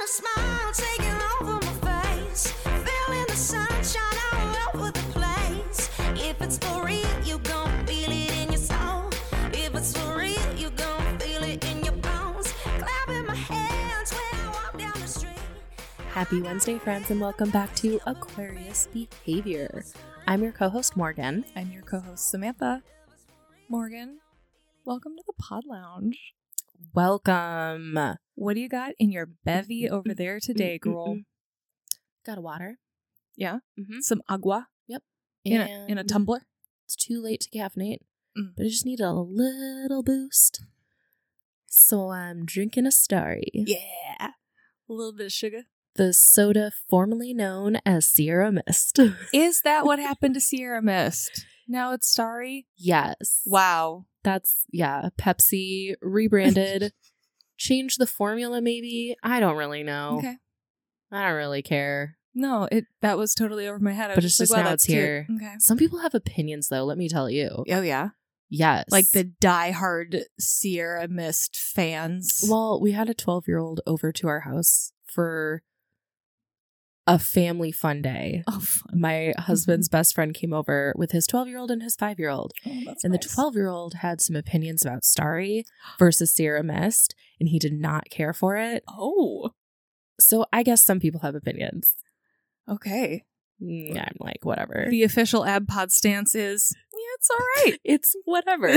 smile taking over my face. Feeling the sunshine all over the place. If it's for real, you gon' feel it in your soul. If it's for real, you gon' feel it in your bones. Clapping my hands when I walk down the street. Happy Wednesday, friends, and welcome back to Aquarius Behavior. I'm your co-host, Morgan. I'm your co-host, Samantha. Morgan, welcome to the Pod Lounge. Welcome. What do you got in your bevy over there today, girl? Got a water. Yeah? Mm-hmm. Some agua? Yep. In a tumbler? It's too late to caffeinate, Mm. but I just need a little boost. So I'm drinking a Starry. Yeah. A little bit of sugar. The soda formerly known as Sierra Mist. Is that what happened to Sierra Mist? Now it's Starry? Yes. Wow. That's, Pepsi rebranded. Changed the formula, maybe? I don't really know. Okay. I don't really care. No, that was totally over my head. I But was it's just like, wow, now that's it's here. cute. Okay. Some people have opinions, though, let me tell you. Oh, yeah? Yes. Like the diehard Sierra Mist fans. Well, we had a 12-year-old over to our house for a family fun day. Oh, fun. My husband's best friend came over with his 12-year-old and his 5-year-old. Oh, that's And nice. the 12-year-old had some opinions about Starry versus Sierra Mist, and he did not care for it. Oh, So I guess some people have opinions. okay. I'm like, whatever. The official AbPod stance is, yeah, it's all right. It's whatever.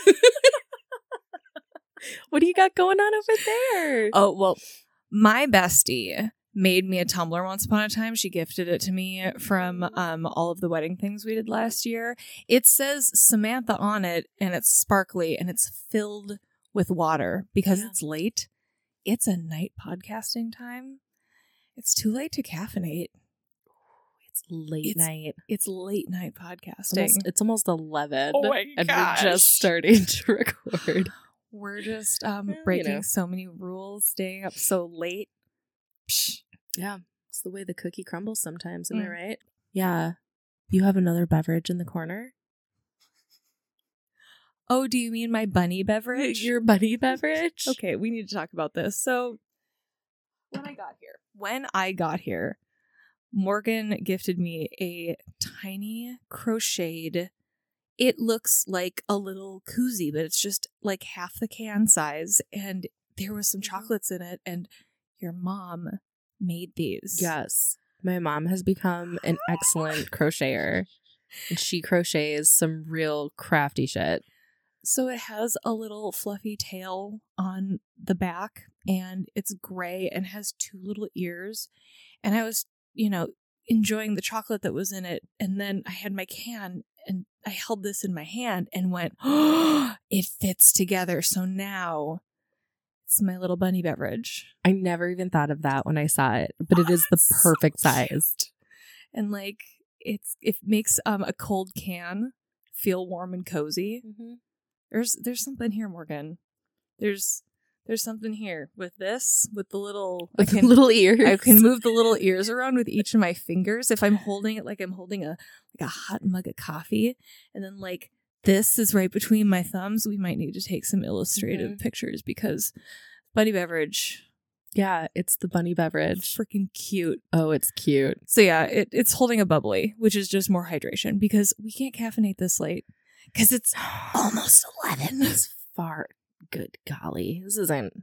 What do you got going on over there? Oh, well, my bestie made me a tumbler once upon a time. She gifted it to me from all of the wedding things we did last year. It says Samantha on it, and it's sparkly, and it's filled with water because Yeah. it's late. It's a night podcasting time. It's too late to caffeinate. It's late night. It's late night podcasting. It's almost 11. Oh my and gosh. we're just starting to record. We're just you breaking know. so many rules, staying up so late. Psh. Yeah, it's the way the cookie crumbles sometimes, am I Mm. right? Yeah. You have another beverage in the corner? Oh, do you mean my bunny beverage? Your bunny beverage? Okay, we need to talk about this. So, when I got here, Morgan gifted me a tiny crocheted, it looks like a little koozie, but it's just like half the can size, and there was some chocolates in it, and your mom made these. Yes. My mom has become an excellent crocheter, and she crochets some real crafty shit. So it has a little fluffy tail on the back, and it's gray and has two little ears. And I was, enjoying the chocolate that was in it. And then I had my can, and I held this in my hand and went, oh, it fits together. So now it's my little bunny beverage. I never even thought of that when I saw it, but it is the It's perfect so size. cute. And it makes a cold can feel warm and cozy. Mm-hmm. There's something here, Morgan. There's something here with the little Little ears. I can move the little ears around with each of my fingers if I'm holding it like I'm holding a hot mug of coffee, and then this is right between my thumbs. We might need to take some illustrative pictures because bunny beverage, Yeah, it's the bunny beverage. freaking cute. Oh, it's cute. So yeah, it's holding a bubbly, which is just more hydration because we can't caffeinate this late because it's almost 11. It's far. Good golly. This isn't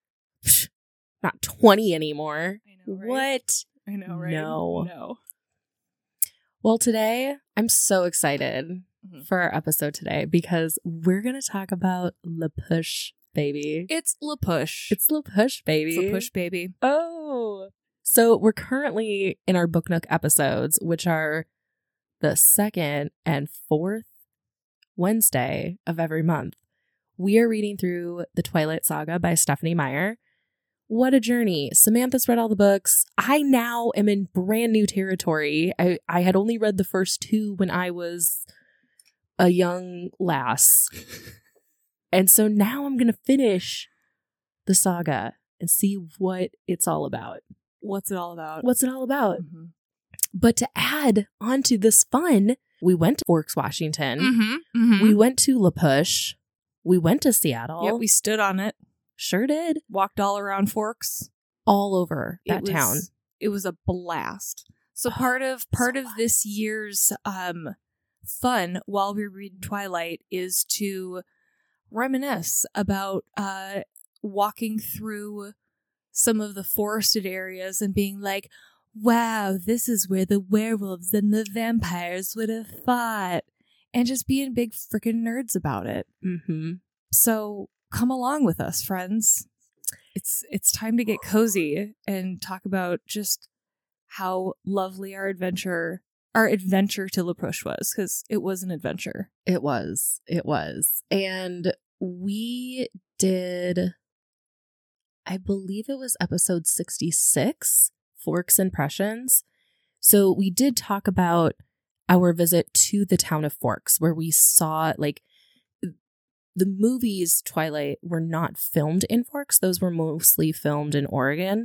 not 20 anymore. I know, right? What? I know, right? No. Well, today I'm so excited Mhm. for our episode today because we're going to talk about La Push, baby. It's La Push. It's La Push, baby. It's La Push, baby. Oh. So we're currently in our Book Nook episodes, which are the second and fourth Wednesday of every month. We are reading through the Twilight Saga by Stephenie Meyer. What a journey. Samantha's read all the books. I now am in brand new territory. I had only read the first two when I was a young lass. And so now I'm going to finish the saga and see what it's all about. What's it all about? What's it all about? Mhm. But to add onto this fun, we went to Forks, Washington. Mm-hmm. We went to La Push. We went to Seattle. Yep, we stood on it, sure did. walked all around Forks. all over that town. It was a blast. So part of this year's fun while we read Twilight is to reminisce about walking through some of the forested areas and being like, wow, this is where the werewolves and the vampires would have fought, and just being big freaking nerds about it. Mm-hmm. So come along with us, friends. It's time to get cozy and talk about just how lovely our adventure to La Push was, because it was an adventure. It was. And we did, I believe it was episode 66, Forks Impressions. So we did talk about our visit to the town of Forks, where we saw, like, the movies Twilight were not filmed in Forks. Those were mostly filmed in Oregon.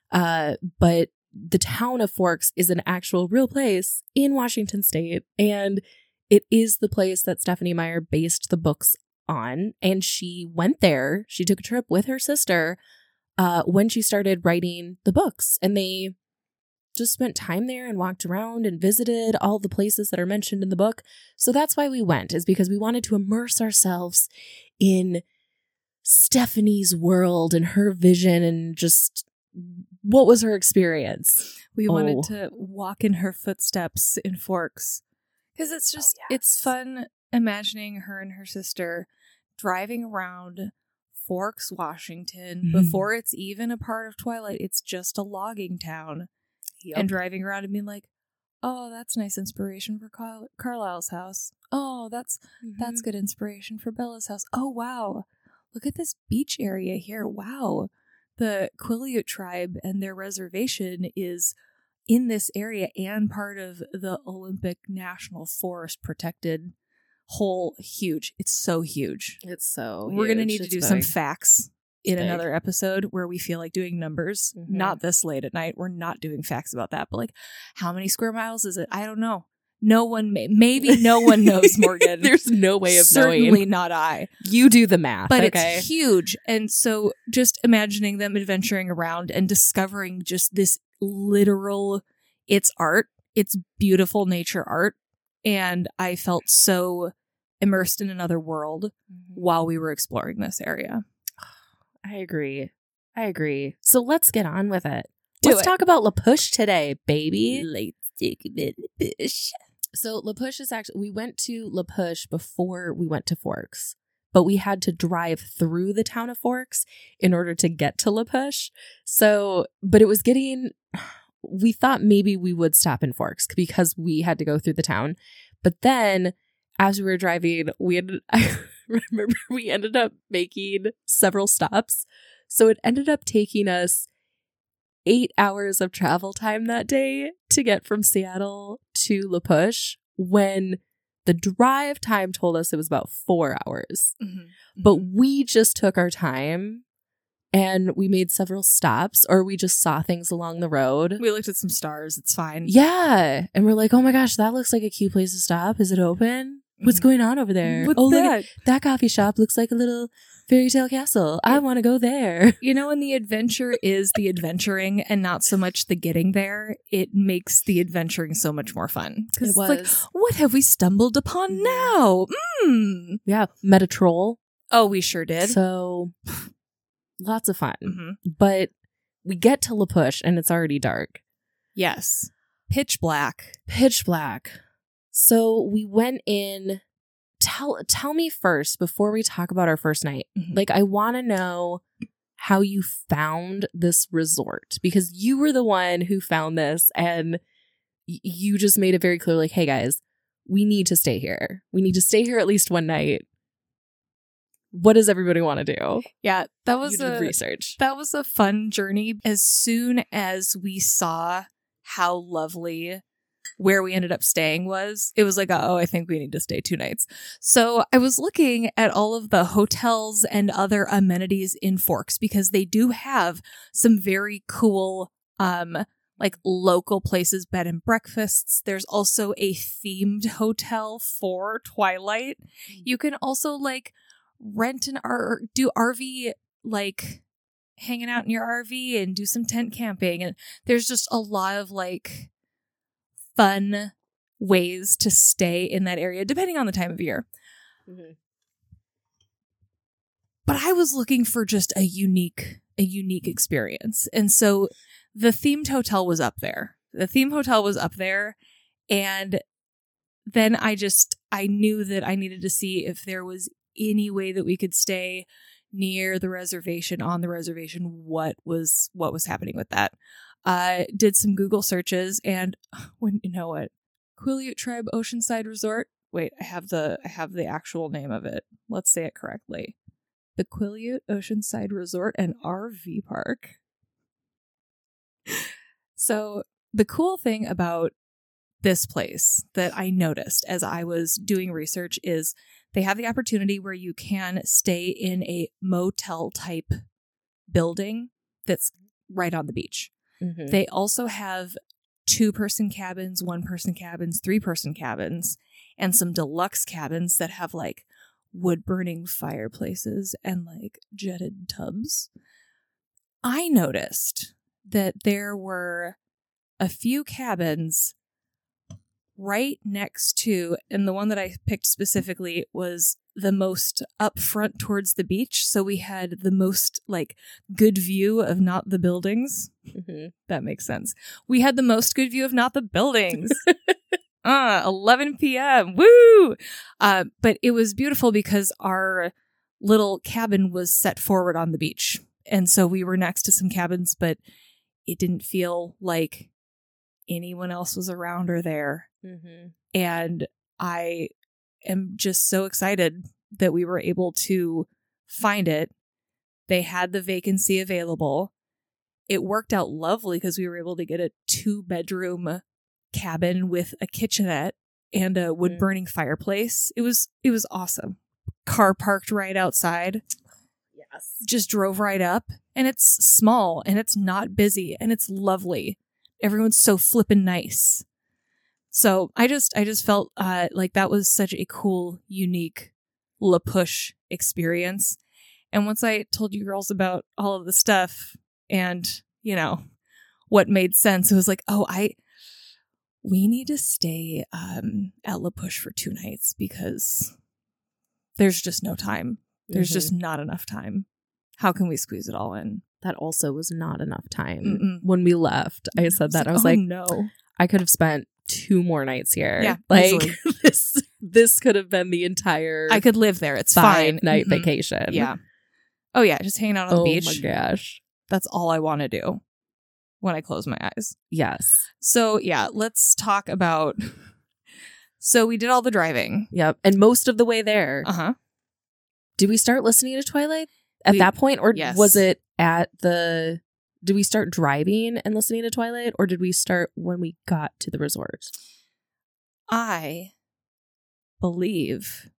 But the town of Forks is an actual real place in Washington State. And it is the place that Stephenie Meyer based the books on. And she went there. She took a trip with her sister when she started writing the books. And they just spent time there and walked around and visited all the places that are mentioned in the book. So that's why we went, is because we wanted to immerse ourselves in Stephenie's world and her vision and just what was her experience. We wanted to walk in her footsteps in Forks, because it's just, it's fun imagining her and her sister driving around Forks, Washington, before it's even a part of Twilight. It's just a logging town. Yep. And driving around and being like, oh, that's nice inspiration for Carlisle's house. Oh, that's good inspiration for Bella's house. Oh, wow. Look at this beach area here. Wow. The Quileute tribe and their reservation is in this area and part of the Olympic National Forest protected whole. Huge. It's so huge. It's so We're going to need to do some facts in another episode where we feel like doing numbers. Not this late at night. We're not doing facts about that. But like, how many square miles is it? I don't know. No one, maybe no one knows, Morgan. There's no way of knowing. Certainly not I. You do the math. But okay? It's huge. And so just imagining them adventuring around and discovering just this literal, it's art. It's beautiful nature art. And I felt so immersed in another world while we were exploring this area. I agree. So let's get on with it. Do let's it. talk about La Push today, baby. Let's take a bit of push. So La Push is actually, we went to La Push before we went to Forks, but we had to drive through the town of Forks in order to get to La Push. So, but it was we thought maybe we would stop in Forks because we had to go through the town. But then as we were driving, I remember we ended up making several stops. So it ended up taking us 8 hours of travel time that day to get from Seattle to La Push, when the drive time told us it was about 4 hours. But we just took our time and we made several stops, or we just saw things along the road. We looked at some stars. It's fine. Yeah. And we're like, oh my gosh, that looks like a cute place to stop. Is it open? What's going on over there? What's look that? That coffee shop looks like a little fairy tale castle. I want to go there. You know, when the adventure is the adventuring and not so much the getting there, it makes the adventuring so much more fun. It was. Like, what have we stumbled upon now? Yeah. Met a troll. Oh, we sure did. So lots of fun. But we get to La Push and it's already dark. Yes. Pitch black. So we went in. Tell me first, before we talk about our first night. Like, I want to know how you found this resort, because you were the one who found this and you just made it very clear, like, hey guys, we need to stay here. We need to stay here at least one night. What does everybody want to do? Yeah, that was research. That was a fun journey. As soon as we saw how lovely where we ended up staying was, it was like, oh, I think we need to stay 2 nights. So I was looking at all of the hotels and other amenities in Forks, because they do have some very cool, like local places, bed and breakfasts. There's also a themed hotel for Twilight. You can also like rent do RV like hanging out in your RV and do some tent camping. And there's just a lot of like fun ways to stay in that area, depending on the time of year. Mm-hmm. But I was looking for just a unique experience. And so the themed hotel was up there. And then I knew that I needed to see if there was any way that we could stay near the reservation, on the reservation, what was happening with that. Did some Google searches, and when you know what? Quileute Tribe Oceanside Resort. Wait, I have the actual name of it. Let's say it correctly. The Quileute Oceanside Resort and RV Park. So the cool thing about this place that I noticed as I was doing research is they have the opportunity where you can stay in a motel type building that's right on the beach. Mm-hmm. They also have 2-person cabins, 1-person cabins, 3-person cabins, and some deluxe cabins that have like wood burning fireplaces and like jetted tubs. I noticed that there were a few cabins right next to, and the one that I picked specifically was the most up front towards the beach. So we had the most like good view of not the buildings. Mm-hmm. That makes sense. We had the most good view of not the buildings. 11 p.m. Woo! But it was beautiful because our little cabin was set forward on the beach. And so we were next to some cabins, but it didn't feel like anyone else was around or there. Mm-hmm. And I am just so excited that we were able to find it. They had the vacancy available. It worked out lovely because we were able to get a 2-bedroom cabin with a kitchenette and a wood burning fireplace. It was awesome. Car parked right outside. Yes. Just drove right up, and it's small and it's not busy and it's lovely. Everyone's so flippin' nice. So I just felt like that was such a cool, unique La Push experience. And once I told you girls about all of the stuff and, you know, what made sense, it was like, we need to stay at La Push for 2 nights because there's just no time. There's just not enough time. How can we squeeze it all in? That also was not enough time. Mm-mm. When we left, I said that. I was like, no. I could have spent 2 more nights here. Yeah, like easily. this could have been the entire I could live there. It's fine. 5-night Mhm. vacation. Yeah. Oh yeah, just hanging out on the beach. Oh my gosh. That's all I want to do when I close my eyes. Yes. So yeah, let's talk about. So we did all the driving. Yep. And most of the way there, did we start listening to Twilight at that point? Or yes. was it at the... Did we start driving and listening to Twilight? Or did we start when we got to the resort? I believe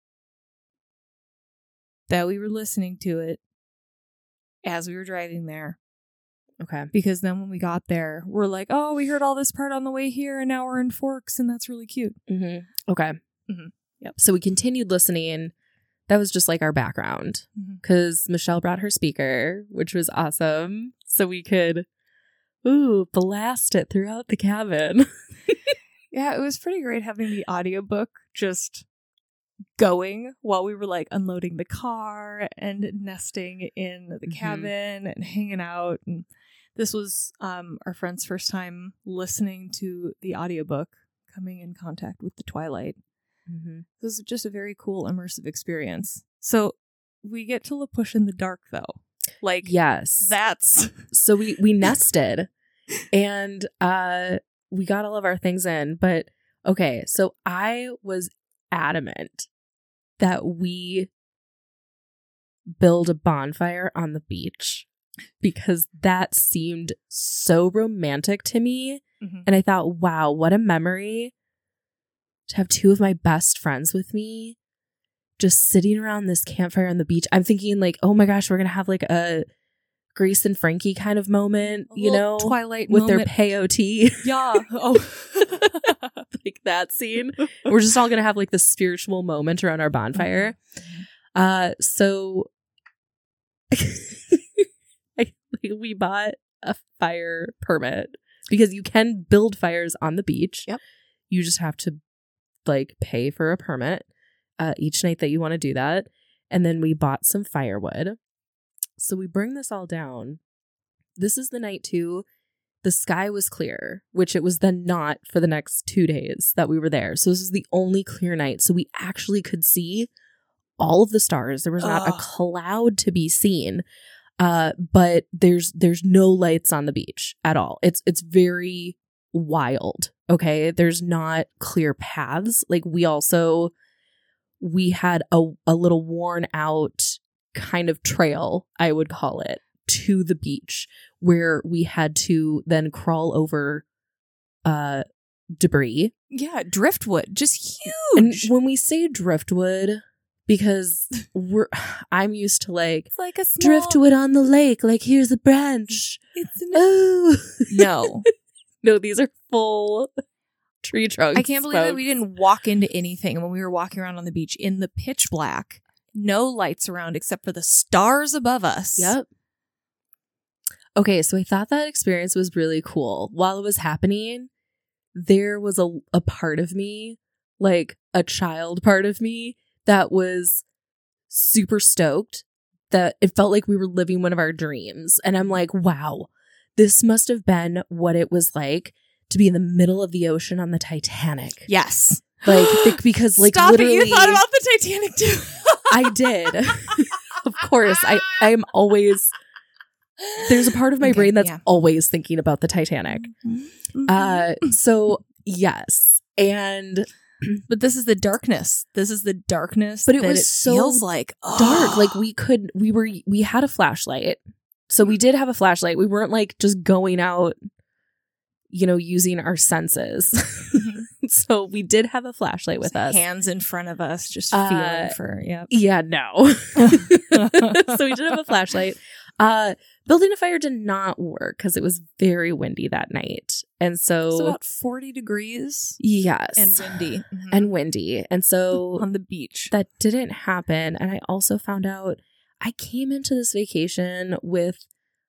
that we were listening to it as we were driving there. Okay. Because then when we got there, we're like, oh, we heard all this part on the way here and now we're in Forks and that's really cute. Mm-hmm. Okay. Mm-hmm. Yep. So we continued listening. That was just like our background because Michelle brought her speaker, which was awesome. So we could, blast it throughout the cabin. Yeah, it was pretty great having the audiobook just going while we were like unloading the car and nesting in the cabin and hanging out. And this was our friend's first time listening to the audiobook, coming in contact with the Twilight. Mm-hmm. This was just a very cool immersive experience. So we get to La Push in the dark though. Like, yes, that's so we nested and we got all of our things in. But okay, so I was adamant that we build a bonfire on the beach because that seemed so romantic to me. Mhm. And I thought, wow, what a memory to have 2 of my best friends with me just sitting around this campfire on the beach. I'm thinking like, oh my gosh, we're going to have like a Grace and Frankie kind of moment, you know, Twilight with moment. their peyote. Yeah. Oh, like that scene. We're just all going to have like this spiritual moment around our bonfire. So we bought a fire permit because you can build fires on the beach. Yep. You just have to like pay for a permit each night that you want to do that. And then we bought some firewood. So we bring this all down. This is the night too. The sky was clear, which it was then not for the next 2 days that we were there. So this is the only clear night. So we actually could see all of the stars. There was not a cloud to be seen. But there's no lights on the beach at all. It's very wild. Okay. There's not clear paths. Like we had a little worn out kind of trail, I would call it, to the beach where we had to then crawl over debris. Yeah, driftwood, just And huge. when we say driftwood, because I'm used to like It's like a small, driftwood on the lake, like here's a branch. It's Oh no. no, these are full tree trunks. I can't believe that folks. we didn't walk into anything when we were walking around on the beach in the pitch black. No lights around except for the stars above us. Yep. Okay, so I thought that experience was really cool. While it was happening, there was a part of me, like a child part of me, that was super stoked that it felt like we were living one of our dreams. And I'm like, wow, this must have been what it was like to be in the middle of the ocean on the Titanic. Yes. Like, because like Stop literally, it. You thought about the Titanic too. I did. Of course. I am always, there's a part of my Okay, brain that's yeah. always thinking about the Titanic. So yes. And but this is the darkness. This is the darkness. But it that was so feels like dark. Like we had a flashlight. So we did have a flashlight. We weren't like just going out, using our senses. So we did have a flashlight with us. hands in front of us, just feeling for Yeah, no. So we did have a flashlight. Building a fire did not work because it was very windy that night. And so It's about 40 degrees yes. and windy. And windy. And so on the beach. that didn't happen. And I also found out I came into this vacation with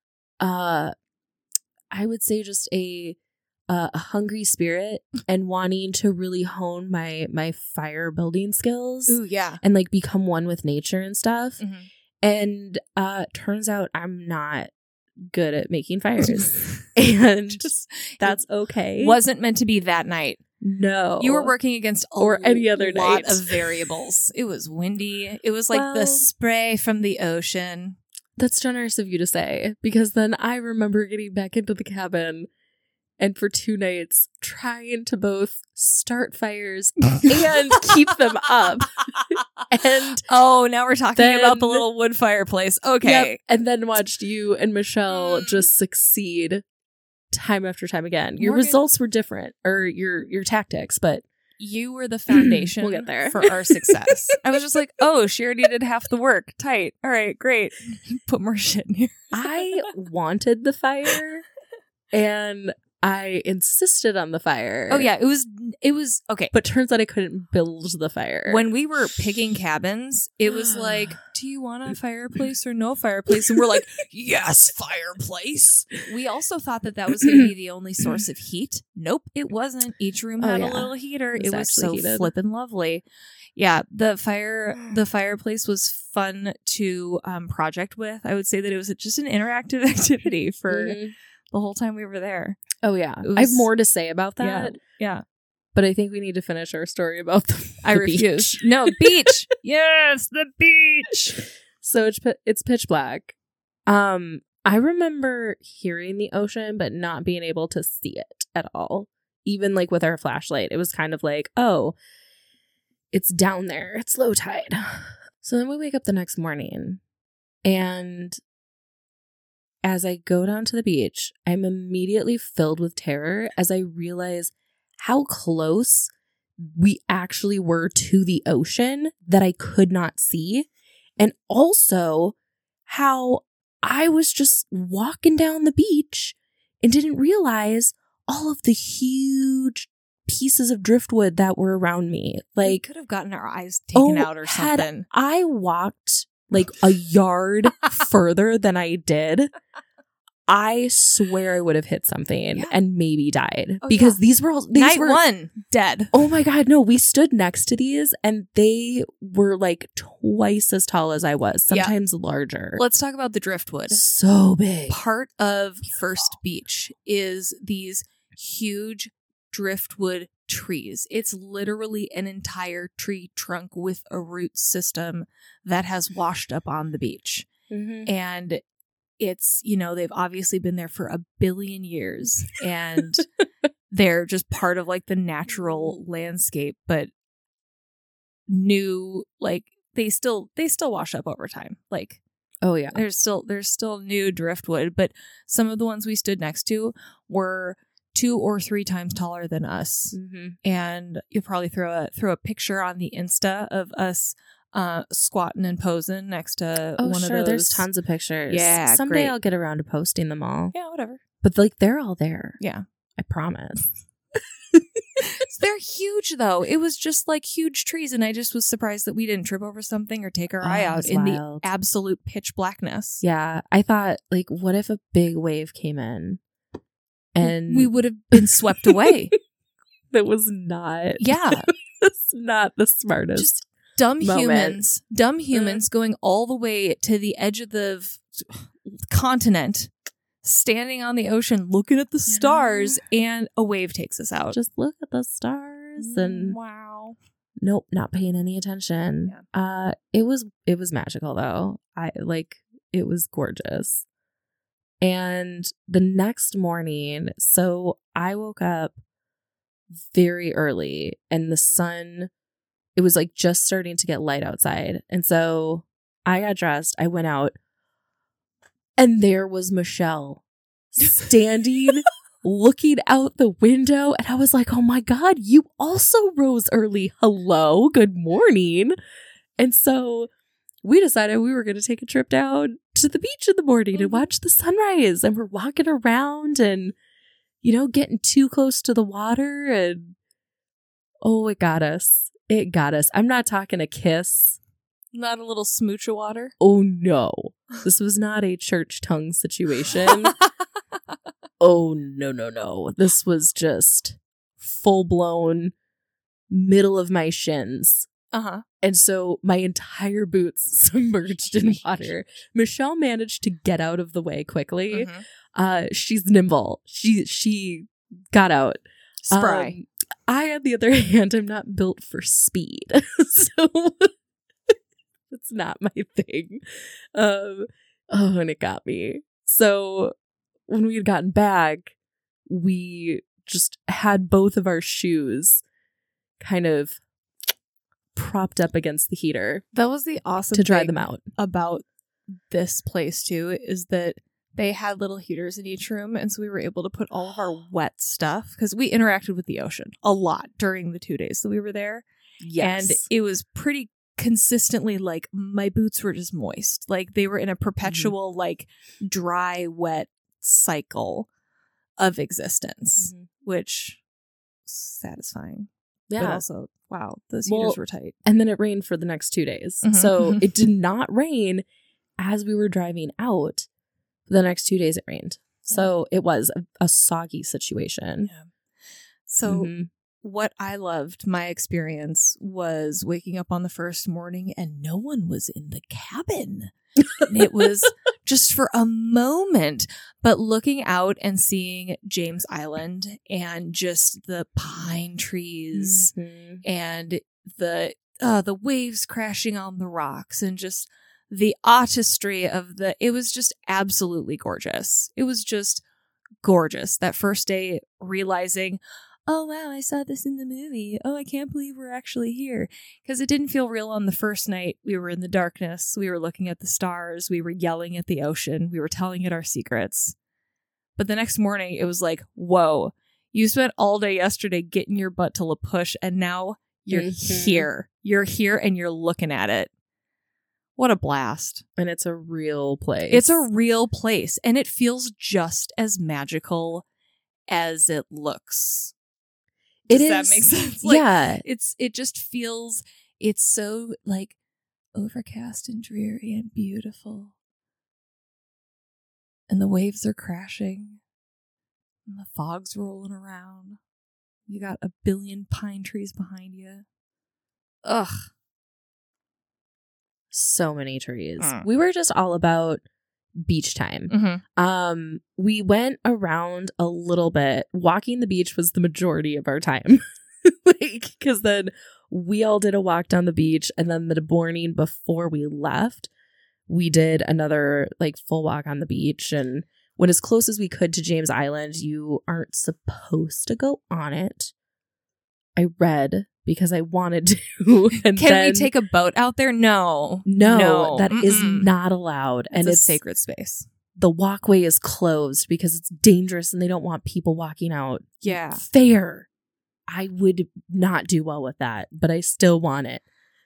I would say just a hungry spirit and wanting to really hone my fire building skills. Ooh, yeah. And like become one with nature and stuff. Mhm. And turns out I'm not good at making fires. And that's okay. Wasn't meant to be that night. No. You were working against Or any other lot night. of variables. It was windy. It was like Well- the spray from the ocean. That's generous of you to say, because then I remember getting back into the cabin and for 2 nights trying to both start fires and keep them up. And Oh, now we're talking Then- about the little wood fireplace. Okay. yep, and then watched you and Michelle just succeed time after time again. Your Morgan- results were different, or your tactics, but You were the foundation We'll get there. for our success. I was just like, oh, she already did half the work. Tight. All right, great. Put more shit in here. I wanted the fire and I insisted on the fire. Oh, yeah. It was okay. But turns out I couldn't build the fire. When we were picking cabins, it was like, do you want a fireplace or no fireplace? And we're like, yes, fireplace. We also thought that was going to be the only source of heat. Nope, it wasn't. Each room had yeah. a little heater. It It was was so actually heated. flippin' lovely. Yeah, the fireplace was fun to project with. I would say that it was just an interactive activity for Mhm. the whole time we were there. Oh, yeah. It I have was- more to say about that, Yeah. but I think we need to finish our story about the I the refuse. beach. No, beach. Yes, the beach. So it's pitch black. I remember hearing the ocean, but not being able to see it at all. Even like with our flashlight, it was kind of like, oh, it's down there. It's low tide. So then we wake up the next morning, and as I go down to the beach, I'm immediately filled with terror as I realize how close we actually were to the ocean that I could not see. And also how I was just walking down the beach and didn't realize all of the huge pieces of driftwood that were around me. We Like, could have gotten our eyes taken out or had something. I walked like a yard further than I did, I swear I would have hit something Yeah. and maybe died Oh, because yeah. these were Night 1, dead. Oh my God, no, we stood next to these and they were like twice as tall as I was, Yeah. sometimes larger. Let's talk about the driftwood. So big. Part of First Beach is these huge driftwood trees. It's literally an entire tree trunk with a root system that has washed up on the beach. Mm-hmm. And it's, they've obviously been there for 1 billion years and they're just part of like the natural landscape, but new, like they still wash up over time. Like, Oh yeah. there's still new driftwood, but some of the ones we stood next to were 2 or 3 times taller than us. Mm-hmm. And you'll probably throw a picture on the Insta of us squatting and posing next to Oh one sure, of those. there's tons of pictures. Yeah, someday great. I'll get around to posting them all. Yeah, whatever. But like they're all there. Yeah. I promise. So they're huge though. It was just like huge trees, and I just was surprised that we didn't trip over something or take our eye it out was in wild. the absolute pitch blackness. Yeah, I thought like, what if a big wave came in, and We would have been swept away. that was not. Yeah. That's not the smartest. Just dumb moment. humans going all the way to the edge of the continent, standing on the ocean, looking at the stars, and a wave takes us out. Just look at the stars and wow. nope, not paying any attention. It was magical though. It was gorgeous. And the next morning, so I woke up very early and the sun, it was like just starting to get light outside. And so I got dressed, I went out, and there was Michelle standing looking out the window, and I was like, oh my God, you also rose early. Hello, good morning. And so we decided we were going to take a trip down to the beach in the morning and watch the sunrise. And we're walking around and, getting too close to the water. And oh, it got us. It got us. I'm not talking a kiss. Not a little smooch of water. Oh, no. This was not a church tongue situation. Oh, no. This was just full blown middle of my shins. Uh-huh. And so my entire boots submerged in water. Michelle managed to get out of the way quickly. Mhm. She's nimble. She got out. Spry. I, on the other hand, am not built for speed. So that's not my thing. And it got me. So when we had gotten back, we just had both of our shoes kind of propped up against the heater That was the awesome to dry thing them out. about this place too, is that they had little heaters in each room, and so we were able to put all of our wet stuff, because we interacted with the ocean a lot during the 2 days that we were there. Yes. And it was pretty consistently like my boots were just moist. Like they were in a perpetual like dry, wet cycle of existence, which satisfying. But Yeah. also, wow, those heaters were tight. And then it rained for the next 2 days. Mhm. So it did not rain as we were driving out. The next 2 days it rained. So it was a soggy situation. Yeah. So Mhm. what I loved, my experience, was waking up on the first morning and no one was in the cabin. And it was just for a moment, but looking out and seeing James Island and just the pine trees Mhm. and the waves crashing on the rocks and just the artistry of it was just absolutely gorgeous. It was just gorgeous. That first day realizing, oh wow, I saw this in the movie. Oh, I can't believe we're actually here. Because it didn't feel real on the first night. We were in the darkness. We were looking at the stars. We were yelling at the ocean. We were telling it our secrets. But the next morning, it was like, whoa, you spent all day yesterday getting your butt to La Push, and now you're here. You're here and you're looking at it. What a blast. And it's a real place. It's a real place, and it feels just as magical as it looks. Does that make sense? Yeah. It just feels, it's so like overcast and dreary and beautiful. and the waves are crashing, and the fog's rolling around. You got a billion pine trees behind you. Ugh. So many trees. We were just all about beach time. Mm-hmm. We went around a little bit. Walking the beach was the majority of our time. Because then we all did a walk down the beach, and then the morning before we left, we did another full walk on the beach and went as close as we could to James Island. You aren't supposed to go on it. I read because I wanted to. And Can we take a boat out there? No, that is not allowed. And it's a sacred space. The walkway is closed because it's dangerous and they don't want people walking out. Yeah. Fair. I would not do well with that, but I still want it.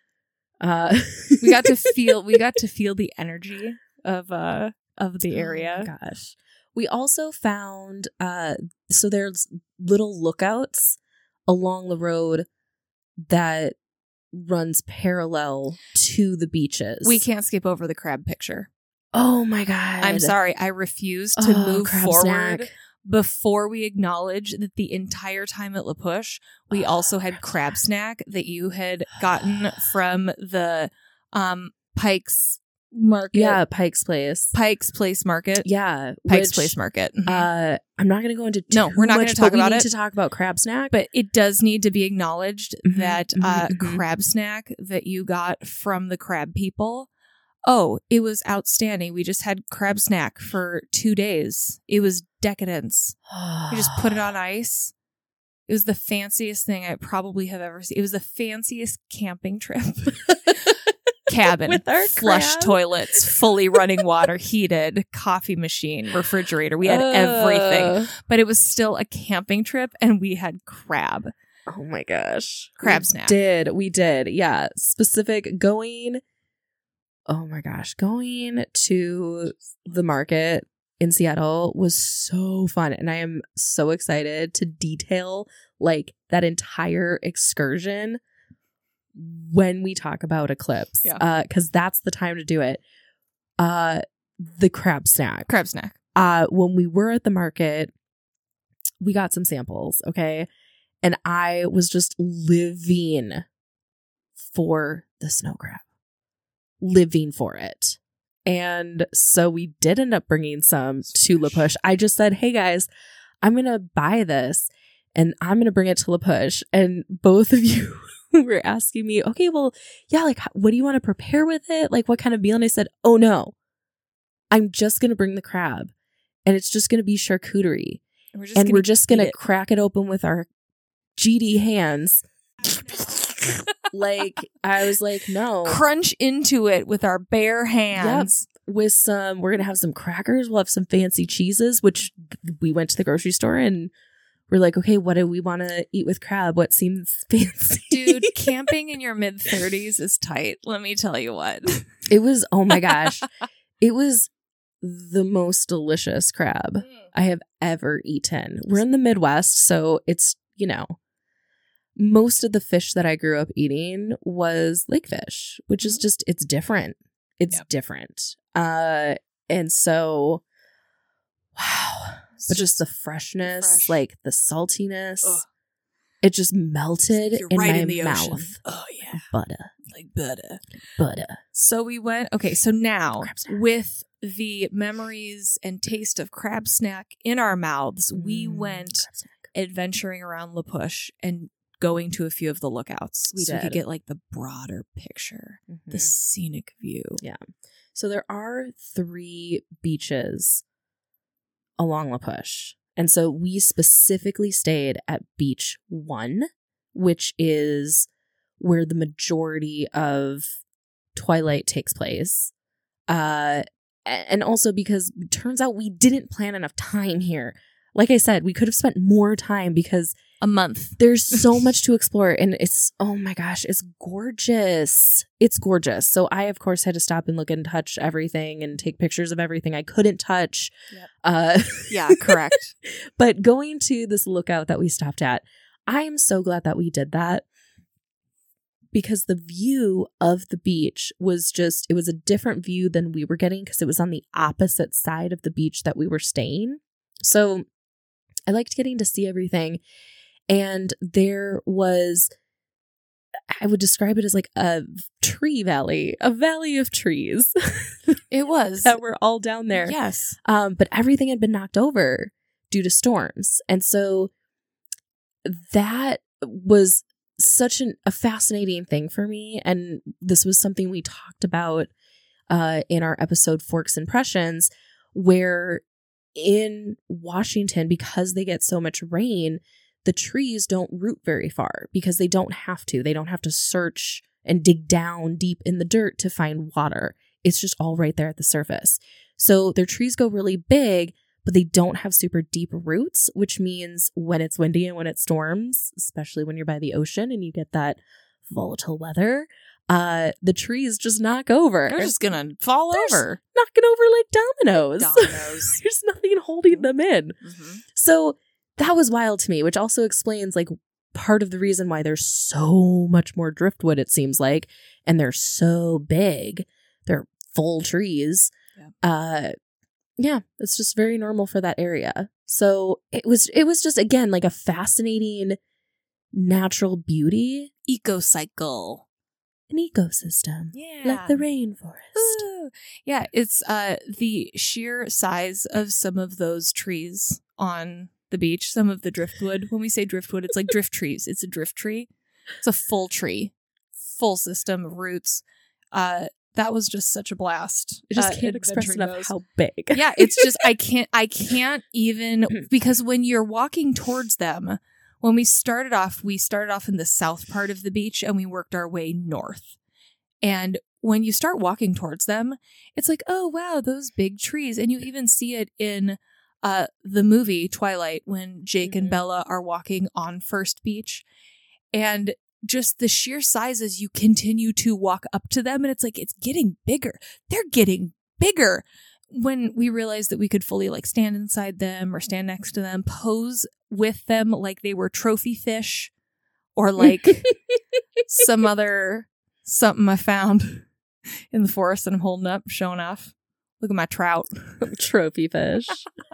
We got to feel the energy of the area. Oh my gosh. We also found so there's little lookouts along the road that runs parallel to the beaches. We can't skip over the crab picture. Oh my God. I'm sorry. I refuse to move crab forward snack. before we acknowledge that the entire time at La Push, we also had crab snack that you had gotten from the Pike's Market. Yeah, Pike's Place. Pike's Place Market. Yeah. Pike's Place Market. Mm-hmm. I'm not going to go into No, we're not going to talk about it. We need to talk about crab snack. But it does need to be acknowledged that mhm. crab snack that you got from the crab people, oh, it was outstanding. We just had crab snack for 2 days. It was decadence. We just put it on ice. It was the fanciest thing I probably have ever seen. It was the fanciest camping trip. Cabin with our flush crab? Toilets, fully running water, heated, coffee machine, refrigerator. We had everything, but it was still a camping trip, and we had crab. Oh my gosh. Crab snack. We did. Yeah. Specific going. Oh my gosh. Going to the market in Seattle was so fun. And I am so excited to detail that entire excursion when we talk about Eclipse. Yeah. Because that's the time to do it. The crab snack. Crab snack. When we were at the market, we got some samples. Okay. And I was just living for the snow crab. Living for it. And so we did end up bringing some to La Push. I just said, hey guys, I'm going to buy this and I'm going to bring it to La Push. And both of you were asking me, okay, well, yeah, what do you want to prepare with it? What kind of meal? And I said, oh no, I'm just going to bring the crab and it's just going to be charcuterie. And we're just going to crack it open with our GD hands. I was like, no. Crunch into it with our bare hands. Yep. With we're going to have some crackers. We'll have some fancy cheeses, which we went to the grocery store and we're like, okay, what do we want to eat with crab? What seems fancy? Dude, camping in your mid-30s is tight. Let me tell you what. It was, oh my gosh. It was the most delicious crab I have ever eaten. We're in the Midwest, so it's, most of the fish that I grew up eating was lake fish, which is just, it's different. It's different. And so, wow. But just the freshness, the saltiness, it just melted in my mouth. Ocean. Oh, yeah. Butter. Like butter. Butter. So we went, okay, so now with the memories and taste of crab snack in our mouths, we went adventuring around La Push and going to a few of the lookouts. We could get the broader picture, the scenic view. Yeah. So there are 3 beaches along La Push. And so we specifically stayed at Beach 1, which is where the majority of Twilight takes place. And also because it turns out we didn't plan enough time here. Like I said, we could have spent more time because a month. There's so much to explore and it's, oh my gosh, it's gorgeous. It's gorgeous. So I, of course, had to stop and look and touch everything and take pictures of everything I couldn't touch. Yep. Yeah, correct. But going to this lookout that we stopped at, I am so glad that we did that because the view of the beach was just, it was a different view than we were getting because it was on the opposite side of the beach that we were staying. So I liked getting to see everything. And there was, I would describe it as like a tree valley, a valley of trees. It was. That were all down there. Yes. But everything had been knocked over due to storms. And so that was such a fascinating thing for me. And this was something we talked about in our episode Forks Impressions, where in Washington, because they get so much rain, the trees don't root very far because they don't have to. They don't have to search and dig down deep in the dirt to find water. It's just all right there at the surface. So their trees go really big, but they don't have super deep roots, which means when it's windy and when it storms, especially when you're by the ocean and you get that volatile weather, the trees just knock over. They're just going to fall over. Knocking over like dominoes. There's nothing holding them in. Mm-hmm. So that was wild to me, which also explains like part of the reason why there's so much more driftwood, it seems like, and they're so big. They're full trees. Yeah, it's just very normal for that area. So it was just, again, like a fascinating natural beauty. Ecocycle. An ecosystem. Yeah. Like the rainforest. Ooh. Yeah, it's the sheer size of some of those trees on the beach, some of the driftwood. When we say driftwood, it's like drift trees. It's a drift tree. It's a full tree, full system of roots. That was just such a blast. I just can't express enough how big. Yeah, it's just, I can't even, because when you're walking towards them, when we started off in the south part of the beach and we worked our way north. And when you start walking towards them, it's like, oh, wow, those big trees. And you even see it in the movie Twilight when Jake and Bella are walking on First Beach. And just the sheer size as you continue to walk up to them, and it's like, it's getting bigger. They're getting bigger. When we realized that we could fully like stand inside them or stand next to them, pose with them like they were trophy fish or like some other something I found in the forest that I'm holding up, showing off. Look at my trout. Trophy fish.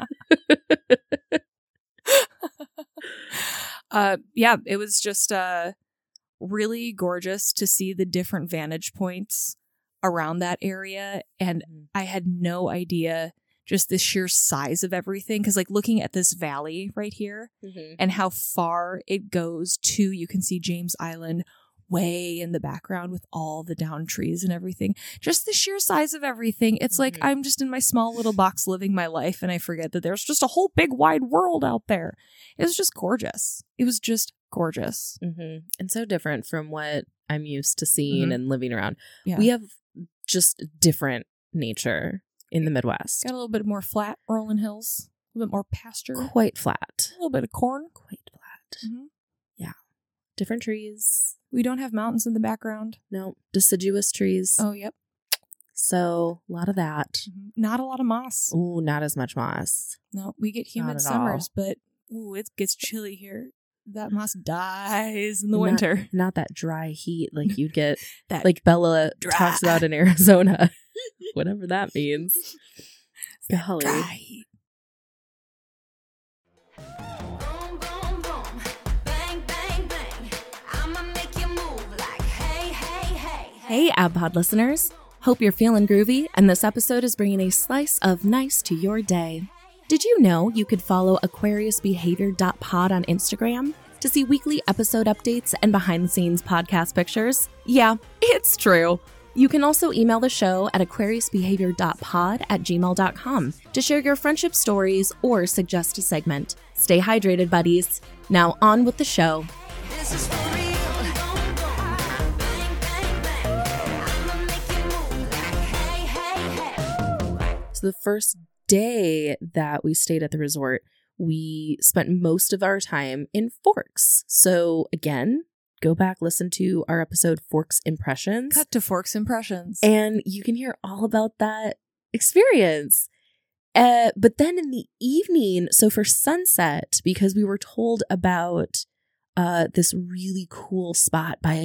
Yeah, it was just really gorgeous to see the different vantage points around that area. And I had no idea just the sheer size of everything. Because like looking at this valley right here and how far it goes to, you can see James Island way in the background with all the down trees and everything. Just the sheer size of everything. It's like I'm just in my small little box living my life and I forget that there's just a whole big wide world out there. It was just gorgeous. It was just gorgeous. And so different from what I'm used to seeing and living around. Yeah. We have just different nature in the Midwest. Got a little bit more flat rolling hills, a little bit more pasture. Quite flat. A little bit of corn. Quite flat. Yeah. Different trees. We don't have mountains in the background. No, deciduous trees. Oh, yep. So a lot of that. Not a lot of moss. Ooh, not as much moss. No, we get humid summers, but it gets chilly here. That moss dies in the winter. Not that dry heat like you'd get, that like Bella dry. talks about in Arizona. Whatever that means. Golly. Dry heat. Boom, boom, boom. Bang, bang, bang. I'ma make you move like hey, hey, hey. Hey, AbPod listeners. Hope you're feeling groovy, and this episode is bringing a slice of nice to your day. Did you know you could follow AquariusBehavior.pod on Instagram to see weekly episode updates and behind-the-scenes podcast pictures? Yeah, it's true. You can also email the show at aquariusbehavior.pod@gmail.com to share your friendship stories or suggest a segment. Stay hydrated, buddies. Now on with the show. This is for real. Boom, boom. Bang, bang, bang. I'ma make you move like hey, hey, hey. So the first day that we stayed at the resort, we spent most of our time in Forks. So again, go back, listen to our episode Forks Impressions. Cut to Forks Impressions. And you can hear all about that experience. But then in the evening, so for sunset, because we were told about this really cool spot by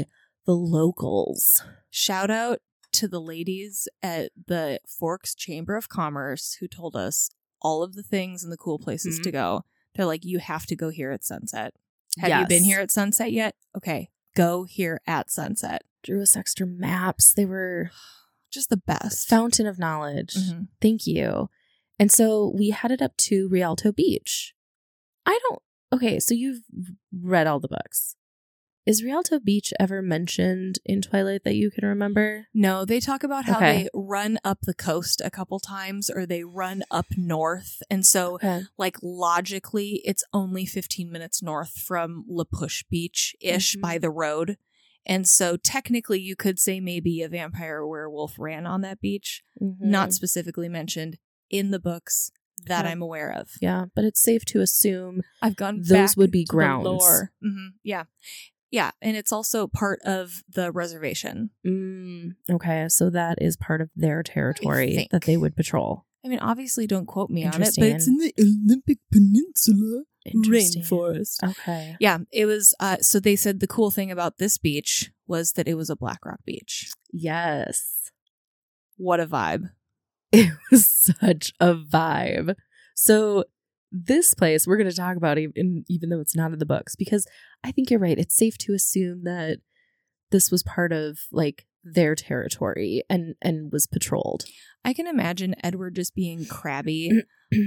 The locals. Shout out to the ladies at the Forks Chamber of Commerce who told us all of the things and the cool places to go. They're like, you have to go here at sunset. Have you been here at sunset yet? Okay, go here at sunset. Drew us extra maps. They were just the best. Fountain of knowledge. Thank you. And so we headed up to Rialto Beach. Okay, so you've read all the books. Is Rialto Beach ever mentioned in Twilight that you can remember? No, they talk about how they run up the coast a couple times or they run up north. And so, like, logically, it's only 15 minutes north from La Push Beach-ish by the road. And so, technically, you could say maybe a vampire or werewolf ran on that beach. Not specifically mentioned in the books that I'm aware of. Yeah, but it's safe to assume I've gone those back would be to grounds. the lore. Yeah. Yeah, and it's also part of the reservation. Okay, so that is part of their territory that they would patrol. I mean, obviously, don't quote me on it, but it's in the Olympic Peninsula rainforest. Okay. Yeah, it was, so they said the cool thing about this beach was that it was a Black Rock beach. Yes. What a vibe. It was such a vibe. So this place we're going to talk about, even though it's not in the books, because I think you're right. It's safe to assume that this was part of like their territory and was patrolled. I can imagine Edward just being crabby,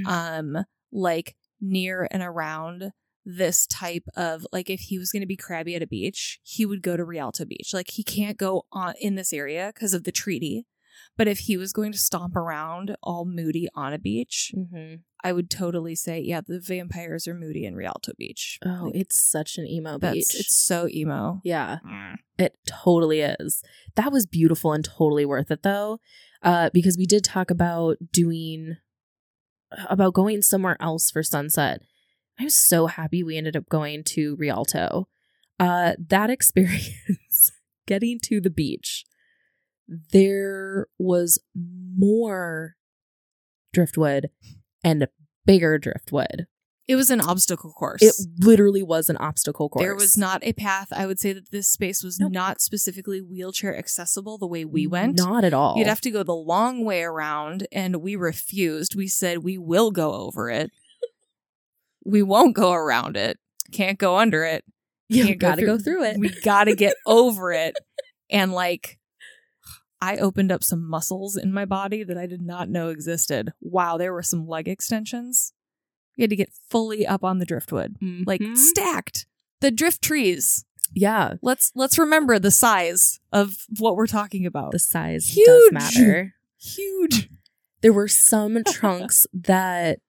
like near and around this type of, like, if he was going to be crabby at a beach, he would go to Rialto Beach. Like, he can't go on in this area because of the treaty. But if he was going to stomp around all moody on a beach, I would totally say, yeah, the vampires are moody in Rialto Beach. Oh, like, it's such an emo beach. It's so emo. Yeah, it totally is. That was beautiful and totally worth it, though, because we did talk about going somewhere else for sunset. I was so happy we ended up going to Rialto. That experience, getting to the beach, there was more driftwood and bigger driftwood. It was an obstacle course. It literally was an obstacle course. There was not a path. I would say that this space was not specifically wheelchair accessible the way we went. Not at all. You'd have to go the long way around, and we refused. We said, we will go over it. We won't go around it. Can't go under it. You gotta go through it. We gotta get over it. And like, I opened up some muscles in my body that I did not know existed. Wow, there were some leg extensions. You had to get fully up on the driftwood. Like, stacked. The drift trees. Yeah. Let's remember the size of what we're talking about. The size does matter. Huge. There were some trunks that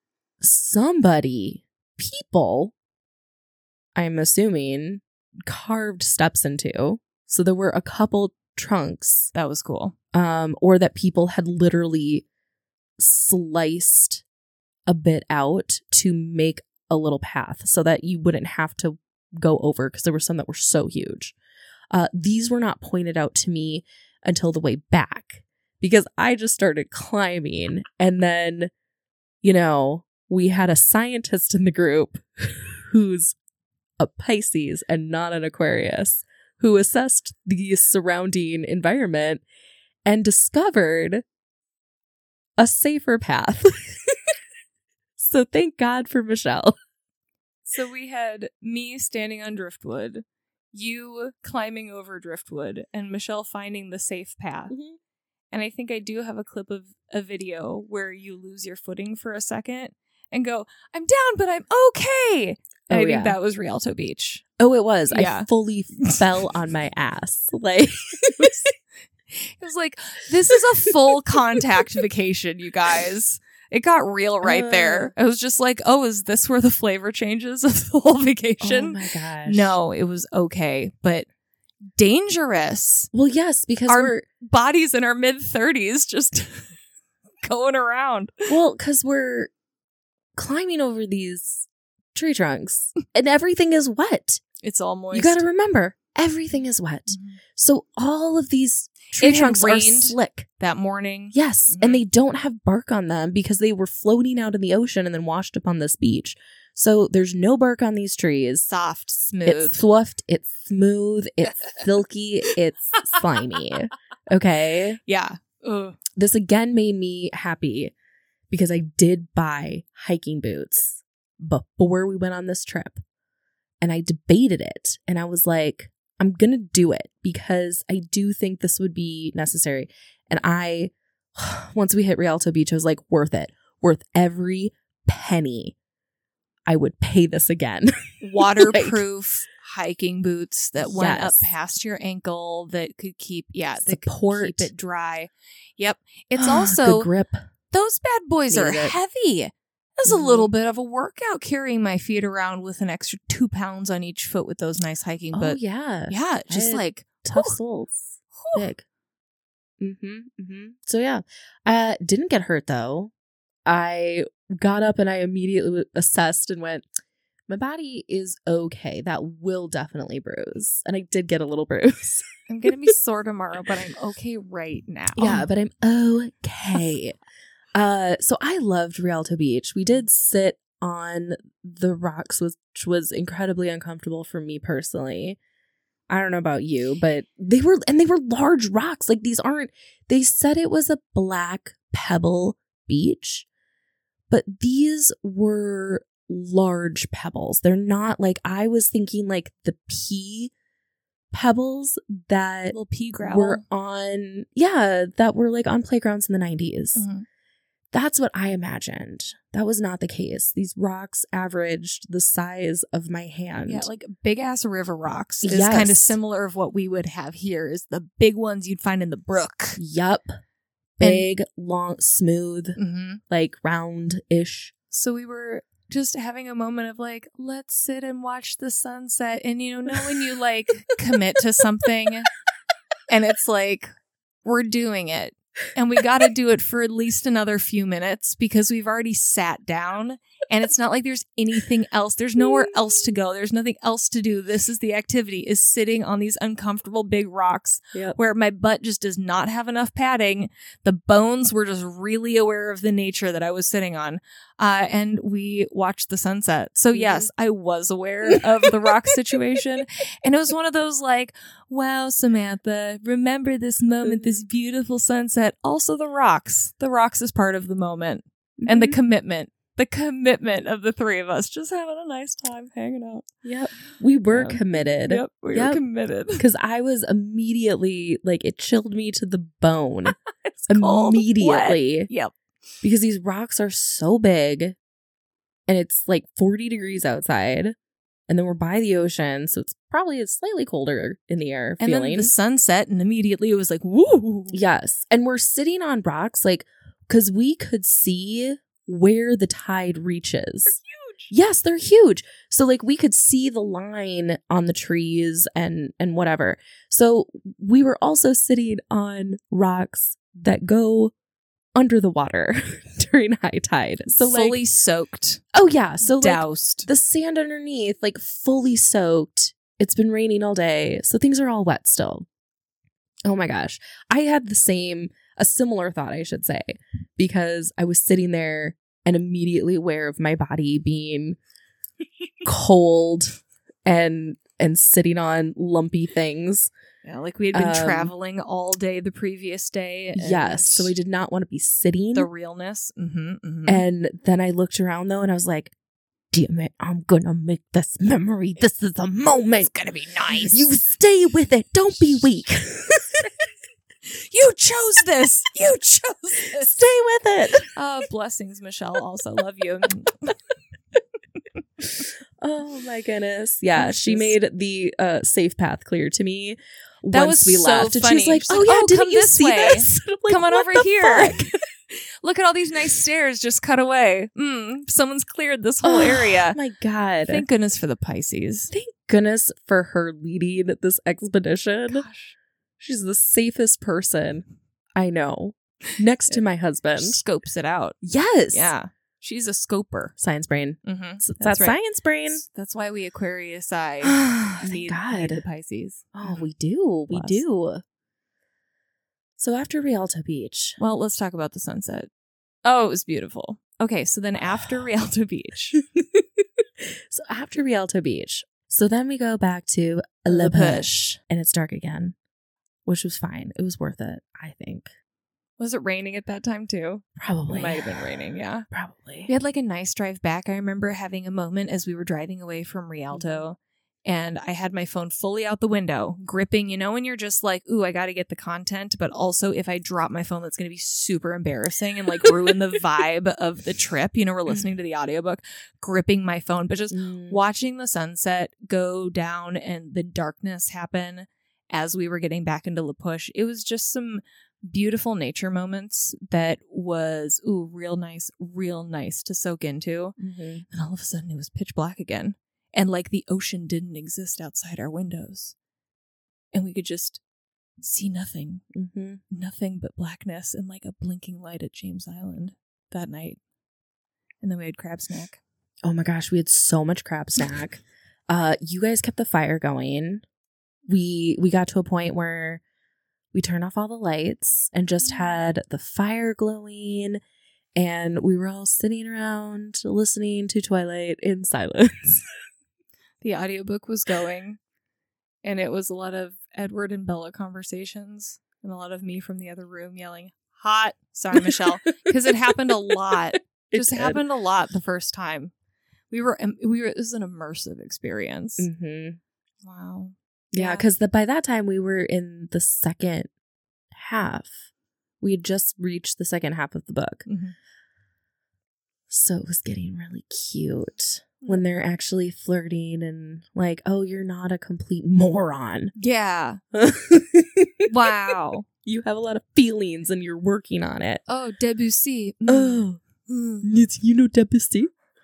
people, I'm assuming, carved steps into. So there were a couple trunks that was cool, or that people had literally sliced a bit out to make a little path so that you wouldn't have to go over, because there were some that were so huge. These were not pointed out to me until the way back, because I just started climbing, and then, you know, we had a scientist in the group who's a Pisces and not an Aquarius, who assessed the surrounding environment and discovered a safer path. So thank God for Michelle. So we had me standing on driftwood, you climbing over driftwood, and Michelle finding the safe path. And I think I do have a clip of a video where you lose your footing for a second and go, I'm down, but I'm okay. I think that was Rialto Beach. Oh, it was. Yeah. I fully fell on my ass. Like, it was like, this is a full contact vacation, you guys. It got real right there. I was just like, oh, is this where the flavor changes of the whole vacation? Oh my gosh. No, it was okay, but dangerous. Well, yes, because our bodies in our mid-30s just going around. Well, because we're climbing over these tree trunks and everything is wet. It's all moist. You got to remember, everything is wet. So all of these tree trunks are slick that morning. Yes. And they don't have bark on them because they were floating out in the ocean and then washed up on this beach. So there's no bark on these trees. Soft, smooth. It's soft, it's smooth, it's silky, it's slimy. Okay? Yeah. Ugh. This again made me happy because I did buy hiking boots before we went on this trip. And I debated it. And I was like, I'm going to do it because I do think this would be necessary. And once we hit Rialto Beach, I was like, worth it. Worth every penny. I would pay this again. Waterproof hiking boots that went up Yes. past your ankle that could keep, that could Support. keep it dry. Yep. It's The also, grip. those bad boys are Needed it. heavy. It's Mhm. a little bit of a workout carrying my feet around with an extra 2 pounds on each foot with those nice hiking Oh, boots. yeah. Yeah, just I- like Tough whew, soles. whew. Big. So yeah, didn't get hurt though. I got up and I immediately assessed and went, my body is okay. That will definitely bruise. And I did get a little bruise. I'm going to be sore tomorrow, but I'm okay right now. Yeah, but I'm okay. So I loved Rialto Beach. We did sit on the rocks, which was incredibly uncomfortable for me personally. I don't know about you, but they were large rocks. Like they said it was a black pebble beach, but these were large pebbles. They're not like, I was thinking like the pea pebbles that little pea gravel. were on, that were like on playgrounds in the 90s. Mhm. That's what I imagined. That was not the case. These rocks averaged the size of my hand. Yeah, like big ass river rocks is Yes. kind of similar of what we would have here is the big ones you'd find in the brook. Yup. Big, long, smooth, Mm-hmm. like round-ish. So we were just having a moment of like, let's sit and watch the sunset. And you know when you like commit to something and it's like, we're doing it. And we got to do it for at least another few minutes because we've already sat down and it's not like there's anything else. There's nowhere else to go. There's nothing else to do. This is the activity, is sitting on these uncomfortable big rocks Yep. where my butt just does not have enough padding. The bones were just really aware of the nature that I was sitting on. And we watched the sunset. So yes, I was aware of the rock situation. And it was one of those like, wow, Samantha, remember this moment, this beautiful sunset. Also the rocks. The rocks is part of the moment. And the commitment of the three of us just having a nice time hanging out. Yep. We were Yeah. committed. Yep, we were committed. Because I was immediately, like, it chilled me to the bone. It's cold, Immediately. wet. Yep. Because these rocks are so big and it's like 40 degrees outside. And then we're by the ocean, so it's probably slightly colder in the air And feeling. then the sunset, and immediately it was like, woo. Yes. And we're sitting on rocks, like, because we could see where the tide reaches. Huge. Yes, they're huge. So like we could see the line on the trees and whatever. So we were also sitting on rocks that go under the water during high tide. So Fully like, soaked, oh yeah. So like doused. the sand underneath, like fully soaked. It's been raining all day. So things are all wet still. Oh my gosh. I had a similar thought, I should say, because I was sitting there and immediately aware of my body being cold and sitting on lumpy things. Yeah, like we had been traveling all day the previous day. And Yes. So I did not want to be sitting. the realness. And then I looked around though and I was like, damn it, I'm gonna make this memory. This is a moment. It's gonna be nice. You stay with it. Don't be weak. You chose this. You chose this. Stay with it. Blessings, Michelle. Also love you. Oh my goodness. Yeah, she Just- made the safe path clear to me That once was we so left. And funny. she's like, She's oh like, yeah, "Oh, didn't come you this see way. this? And I'm like, Come on "What over the here." fuck?" Look at all these nice stairs just cut away. Someone's cleared this whole Oh area. my God. Thank goodness for the Pisces. Thank goodness for her leading this expedition. Gosh. She's the safest person I know. Next to my husband. Scopes it out. Yes. Yeah. She's a scoper. Science brain. Mm-hmm. It's that science brain. That's why we Aquarius eye Thank need God. the Pisces. Oh, we do. We Bless. do. So after Rialto Beach. Well, let's talk about the sunset. Oh, it was beautiful. Okay, so then after Rialto Beach, So after Rialto Beach, so then we go back to La Push, and it's dark again, which was fine. It was worth it, I think. Was it raining at that time too? Probably. It might have been raining, yeah. Probably. We had like a nice drive back. I remember having a moment as we were driving away from Rialto, and I had my phone fully out the window, gripping, when you're just like, ooh, I got to get the content. But also, if I drop my phone, that's going to be super embarrassing and like ruin the vibe of the trip. We're listening to the audiobook, gripping my phone, but just watching the sunset go down and the darkness happen as we were getting back into La Push. It was just some beautiful nature moments that was real nice to soak into. And all of a sudden it was pitch black again, and like the ocean didn't exist outside our windows, and we could just see nothing but blackness and like a blinking light at James Island that night. And then we had crab snack. Oh my gosh, we had so much crab snack. You guys kept the fire going. We got to a point where we turned off all the lights and just had the fire glowing, and we were all sitting around listening to Twilight in silence. The audiobook was going, and it was a lot of Edward and Bella conversations and a lot of me from the other room yelling, hot. Sorry, Michelle, because it happened a lot. It happened a lot the first time. We were. It was an immersive experience. Wow. Yeah, because by that time we were in the second half. We had just reached the second half of the book. So it was getting really cute when they're actually flirting and like, oh, you're not a complete moron. Yeah. Wow. You have a lot of feelings and you're working on it. Oh, Debussy. Oh, Debussy?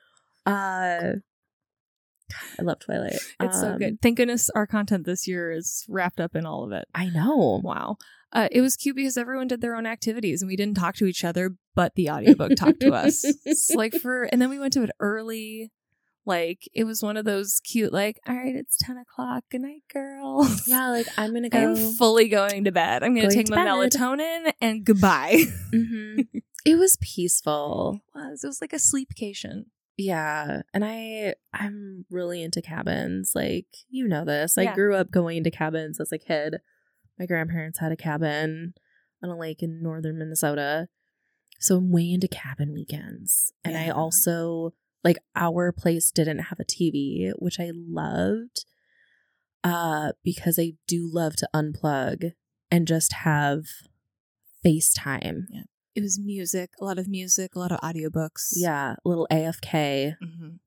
I love Twilight. It's so good. Thank goodness our content this year is wrapped up in all of it. I know. Wow. It was cute because everyone did their own activities and we didn't talk to each other, but the audiobook talked to us. It's like and then we went to it early. Like, it was one of those cute, like, all right, it's 10 o'clock. Good night, girls. Yeah, like, I'm going to go. I'm fully going to bed. I'm going to take my melatonin and goodbye. It was peaceful. It was like a sleepcation. Yeah, and I'm really into cabins. Like, you know this. I grew up going to cabins as a kid. My grandparents had a cabin on a lake in northern Minnesota. So I'm way into cabin weekends. And I also, like, our place didn't have a TV, which I loved because I do love to unplug and just have FaceTime. Yeah. It was music, a lot of audiobooks. Yeah, a little AFK.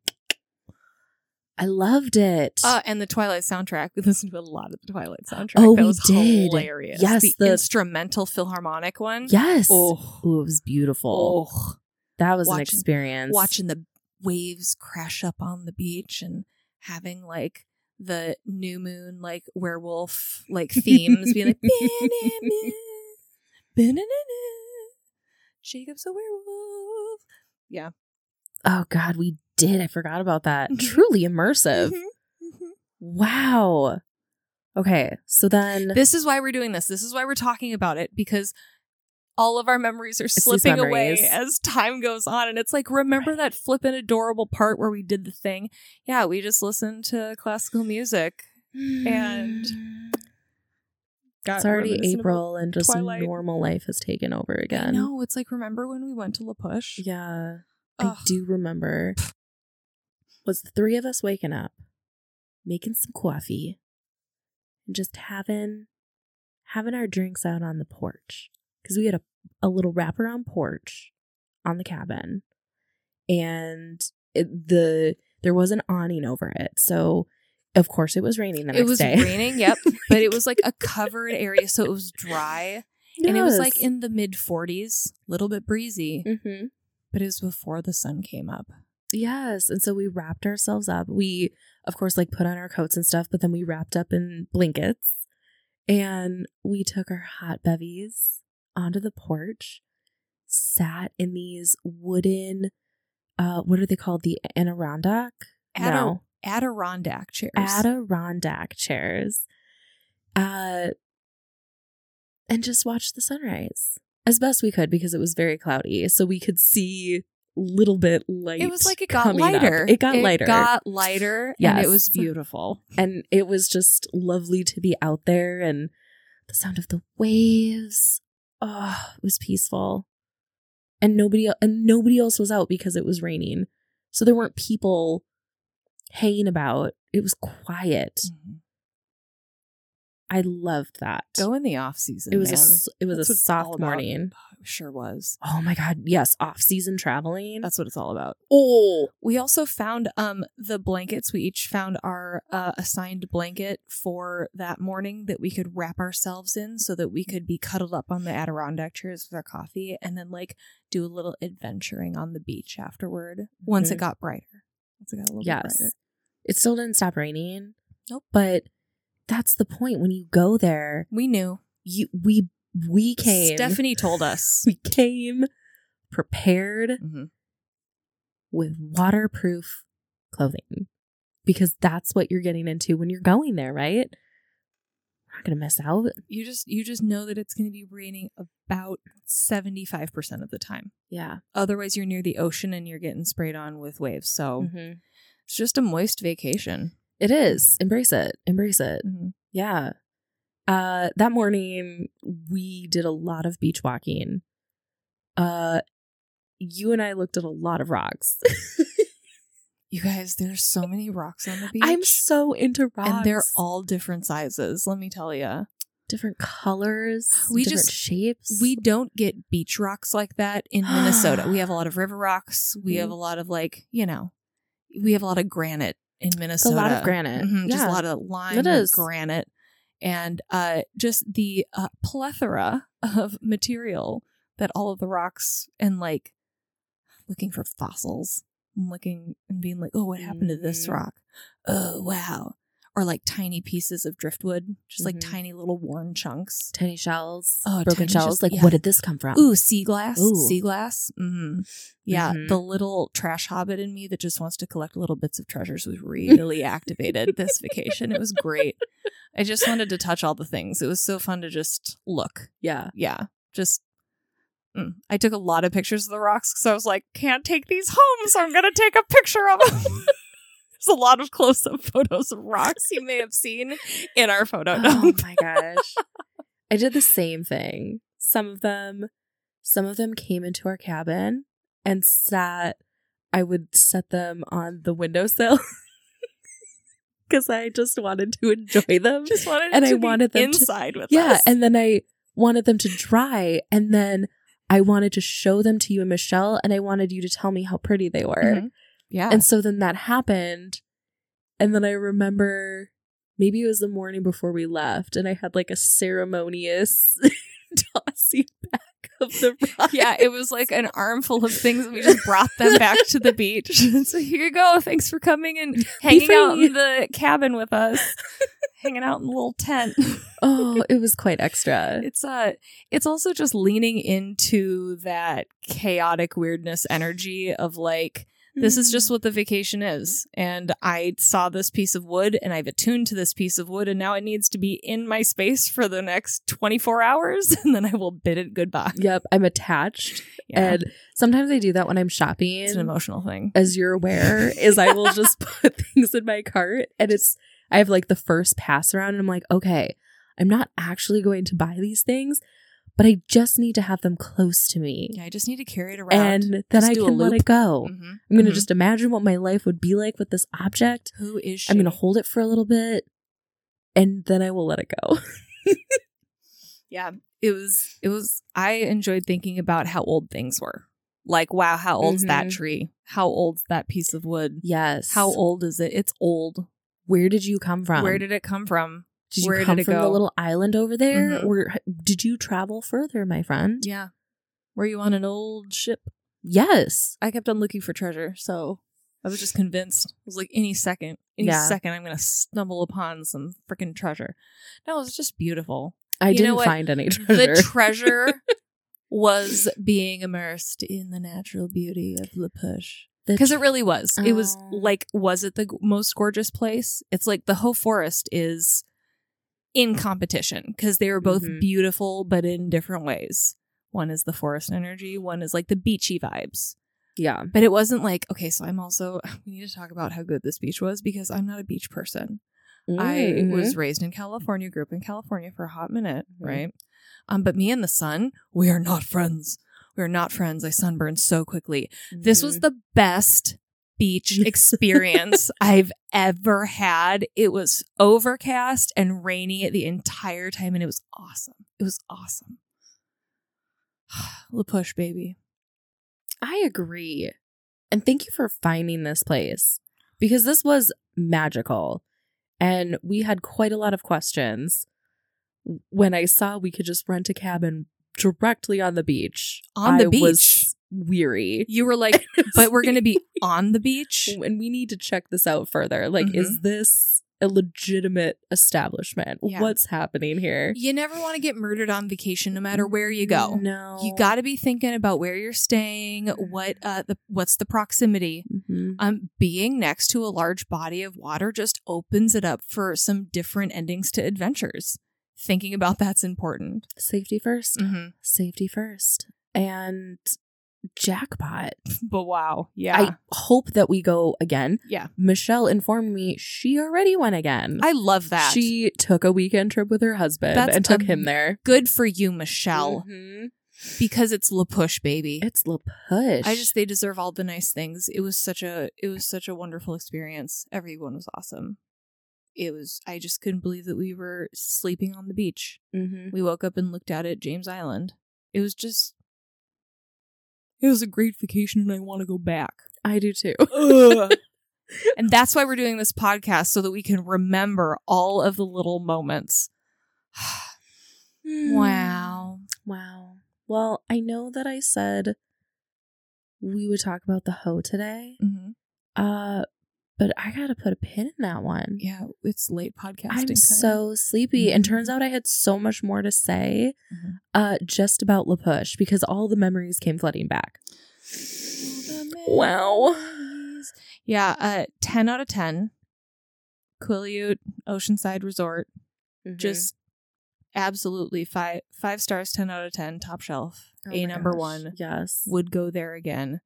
I loved it. And the Twilight soundtrack. We listened to a lot of the Twilight soundtrack. Oh, that we was did. Hilarious. Yes, the instrumental Philharmonic one. Yes. Oh, it was beautiful. Oh, that was an experience. Watching the waves crash up on the beach and having like the new moon, like werewolf, like themes being like, Jacob's a werewolf. Yeah. Oh God, we did. I forgot about that. Truly immersive. Wow. Okay, so then this is why we're doing this. This is why we're talking about it, because all of our memories are slipping away as time goes on. And it's like, remember that flippin' adorable part where we did the thing? Yeah, we just listened to classical music and it's already April and just Twilight. Normal life has taken over again. No, it's like, remember when we went to La Push? Yeah, I do remember. Was the three of us waking up, making some coffee, and just having our drinks out on the porch. Because we had a little wraparound porch on the cabin. And there was an awning over it. So, of course, it was raining the next day. It was raining, yep. But it was like a covered area, so it was dry. Yes. And it was like in the mid-40s, a little bit breezy. But it was before the sun came up. Yes. And so we wrapped ourselves up. We, of course, like put on our coats and stuff, but then we wrapped up in blankets. And we took our hot bevies onto the porch, sat in these wooden, what are they called? The Adirondack? Adirondack chairs. Adirondack chairs. And just watched the sunrise as best we could because it was very cloudy. So we could see little bit light. It was like it got coming up. lighter. It got lighter. It got lighter, and it was beautiful. And it was just lovely to be out there, and the sound of the waves. Oh, it was peaceful. And nobody else was out because it was raining. So there weren't people hanging about. It was quiet. Mm-hmm. I loved that. Go in the off season. It was man. a That's soft what it's all about. morning. It sure was. Oh my God. Yes. Off-season traveling. That's what it's all about. Oh. We also found the blankets. We each found our assigned blanket for that morning that we could wrap ourselves in so that we could be cuddled up on the Adirondack chairs with our coffee and then like do a little adventuring on the beach afterward once it got brighter. Once it got a little bit brighter. It still didn't stop raining. Nope. But that's the point. When you go there, We knew. we came. Stephanie told us. We came prepared Mm-hmm. with waterproof clothing because that's what you're getting into when you're going there, right? We're not gonna miss out. You just know that it's going to be raining about 75% of the time. Yeah. Otherwise, you're near the ocean and you're getting sprayed on with waves. So Mm-hmm. it's just a moist vacation. It is. Embrace it. Embrace it. Mm-hmm. Yeah. That morning we did a lot of beach walking. You and I looked at a lot of rocks. You guys, there's so many rocks on the beach. I'm so into rocks. And they're all different sizes, let me tell you. different colors, We different just- shapes. We don't get beach rocks like that in Minnesota. We have a lot of river rocks. We have a lot of we have a lot of granite in Minnesota. a lot of granite. Mhm, just Yeah. a lot of lime It is. granite. And just the plethora of material that all of the rocks and like looking for fossils and looking and being like, oh, what happened to this Mhm. rock? Oh, wow. Or like tiny pieces of driftwood, just like Mhm. tiny little worn chunks. Tiny shells, Oh, broken tiny shells. shells, Like, yeah. what did this come from? Ooh, sea glass. Ooh. Sea glass. Mm-hmm. Yeah, Mhm. the little trash hobbit in me that just wants to collect little bits of treasures was really activated this vacation. It was great. I just wanted to touch all the things. It was so fun to just look. Yeah. Yeah, just. I took a lot of pictures of the rocks because I was like, can't take these home, so I'm going to take a picture of them. There's a lot of close-up photos of rocks you may have seen in our photo Oh dump. my gosh. I did the same thing. Some of them came into our cabin and I would set them on the windowsill because I just wanted to enjoy them. Just wanted And to I be wanted them to- inside with Yeah, us. and then I wanted them to dry, and then I wanted to show them to you and Michelle, and I wanted you to tell me how pretty they were. Mhm. Yeah. And so then that happened, and then I remember maybe it was the morning before we left, and I had like a ceremonious tossing back of the rock. Yeah, it was like an armful of things, and we just brought them back to the beach. So here you go. Thanks for coming and hanging out free. in the cabin with us, hanging out in the little tent. Oh, it was quite extra. It's also just leaning into that chaotic weirdness energy of like, this is just what the vacation is. And I saw this piece of wood and I've attuned to this piece of wood and now it needs to be in my space for the next 24 hours and then I will bid it goodbye. Yep, I'm attached. Yeah. And sometimes I do that when I'm shopping. It's an emotional thing. As you're aware, is I will just put things in my cart, and I have like the first pass around, and I'm like, okay, I'm not actually going to buy these things, but I just need to have them close to me. Yeah, I just need to carry it around. And then Just I do a can let loop. it go. Mhm. I'm going to Mhm. just imagine what my life would be like with this object. Who is she? I'm going to hold it for a little bit, and then I will let it go. Yeah, it was. I enjoyed thinking about how old things were. Like, wow, how old's that Mhm. tree? How old's that piece of wood? Yes. How old is it? It's old. Where did you come from? Where did it come from? Did you where come did it from the go? little island over there? Mhm. Or did you travel further, my friend? Yeah. Were you on an old ship? Yes. I kept on looking for treasure, so I was just convinced. It was like any second I'm going to stumble upon some freaking treasure. No, it was just beautiful. I You know didn't what? find any treasure. The treasure was being immersed in the natural beauty of La Push. Because it really was. It was Oh. like, was it the most gorgeous place? It's like the whole forest is in competition because they were both Mhm. beautiful, but in different ways. One is the forest energy. One is like the beachy vibes. Yeah. But it wasn't like, okay, so we need to talk about how good this beach was because I'm not a beach person. I was raised in California, grew up in California for a hot minute, right? But me and the sun, we are not friends. We are not friends. I sunburned so quickly. This was the best beach experience I've ever had. It was overcast and rainy the entire time, and it was awesome. It was awesome. La Push, baby. I agree. And thank you for finding this place because this was magical. And we had quite a lot of questions when I saw we could just rent a cabin directly on the beach. On the beach? I was weary. You were like, but we're going to be on the beach? And we need to check this out further. Like, is this a legitimate establishment? Yeah. What's happening here? You never want to get murdered on vacation no matter where you go. No. You got to be thinking about where you're staying, what's the proximity. Being next to a large body of water just opens it up for some different endings to adventures. Thinking about that's important. Safety first. Safety first. And jackpot. But wow. Yeah. I hope that we go again. Yeah. Michelle informed me she already went again. I love that. She took a weekend trip with her husband and took him there. Good for you, Michelle. Because it's La Push, baby. It's La Push. They deserve all the nice things. It was such a wonderful experience. Everyone was awesome. I just couldn't believe that we were sleeping on the beach. We woke up and looked out at James Island. It was a great vacation and I want to go back. I do too. And that's why we're doing this podcast, so that we can remember all of the little moments. Wow. Well, I know that I said we would talk about the hoe today. But I gotta put a pin in that one. Yeah, it's late podcasting I'm time. so sleepy. And turns out I had so much more to say just about La Push because all the memories came flooding back. Wow. Yeah, 10 out of 10. Quileute Oceanside Resort. Just absolutely 5 stars, 10 out of 10, top shelf. Number one. Yes. Would go there again.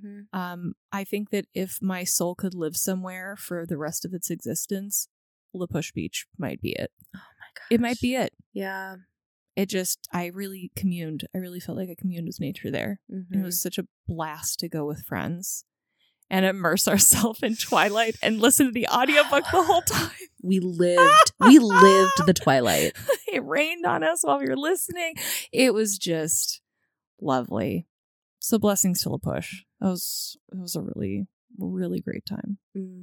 I think that if my soul could live somewhere for the rest of its existence, La Push Beach might be it. Oh my gosh. It might be it. Yeah. I really communed. I really felt like I communed with nature there. And it was such a blast to go with friends and immerse ourselves in Twilight and listen to the audiobook the whole time. We lived the Twilight. It rained on us while we were listening. It was just lovely. So blessings to La Push. It was a really, really great time.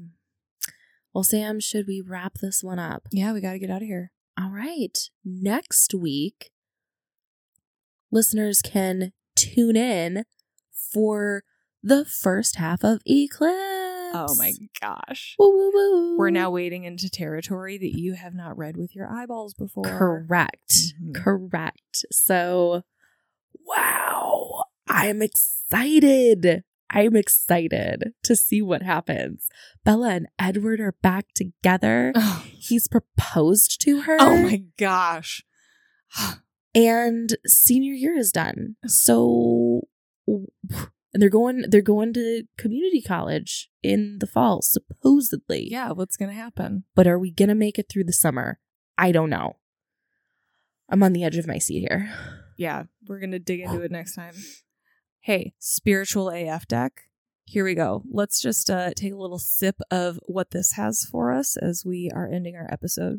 Well, Sam, should we wrap this one up? Yeah, we got to get out of here. All right. Next week, listeners can tune in for the first half of Eclipse. Oh my gosh. Woo, woo, woo. We're now wading into territory that you have not read with your eyeballs before. Correct. Correct. So, wow. I'm excited. I'm excited to see what happens. Bella and Edward are back together. He's proposed to her. Oh my gosh. And senior year is done. So, and they're going to community college in the fall, supposedly. Yeah, what's going to happen? But are we going to make it through the summer? I don't know. I'm on the edge of my seat here. Yeah, we're going to dig into it next time. Hey, spiritual AF deck. Here we go. Let's just take a little sip of what this has for us as we are ending our episode.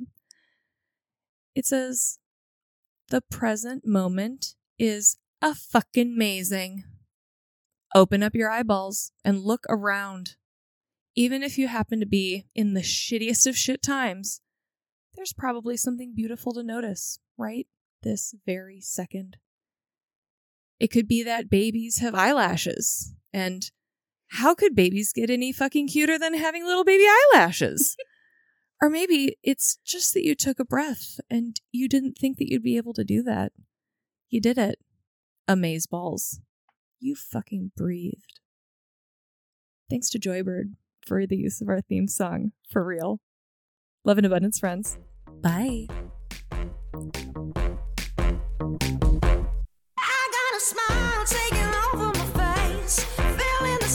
It says, the present moment is a fucking amazing. Open up your eyeballs and look around. Even if you happen to be in the shittiest of shit times, there's probably something beautiful to notice right this very second. It could be that babies have eyelashes. And how could babies get any fucking cuter than having little baby eyelashes? Or maybe it's just that you took a breath and you didn't think that you'd be able to do that. You did it. Amazeballs. You fucking breathed. Thanks to Joybird for the use of our theme song. For real. Love and abundance, friends. Bye. I got a smile taking over my face, feeling the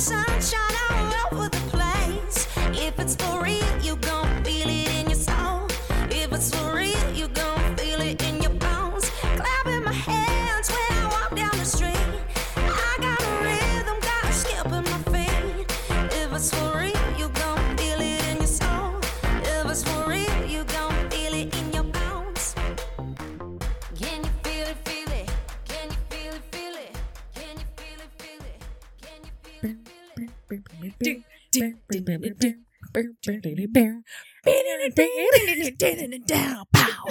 Pow.